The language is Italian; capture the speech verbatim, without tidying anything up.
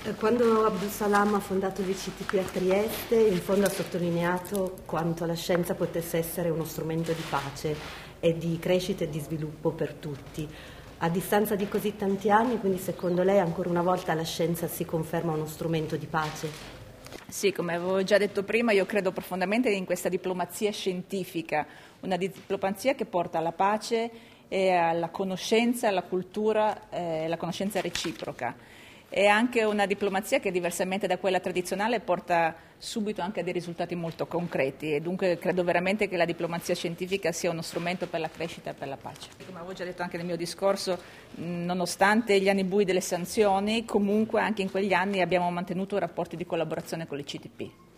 Quando Abdus Salam ha fondato l'I C T P a Trieste, in fondo ha sottolineato quanto la scienza potesse essere uno strumento di pace e di crescita e di sviluppo per tutti. A distanza di così tanti anni, quindi secondo lei ancora una volta la scienza si conferma uno strumento di pace? Sì, come avevo già detto prima, io credo profondamente in questa diplomazia scientifica, una diplomazia che porta alla pace e alla conoscenza, alla cultura e alla conoscenza reciproca. È anche una diplomazia che, diversamente da quella tradizionale, porta subito anche a dei risultati molto concreti e dunque credo veramente che la diplomazia scientifica sia uno strumento per la crescita e per la pace. Come avevo già detto anche nel mio discorso, nonostante gli anni bui delle sanzioni, comunque anche in quegli anni abbiamo mantenuto rapporti di collaborazione con l'I C T P.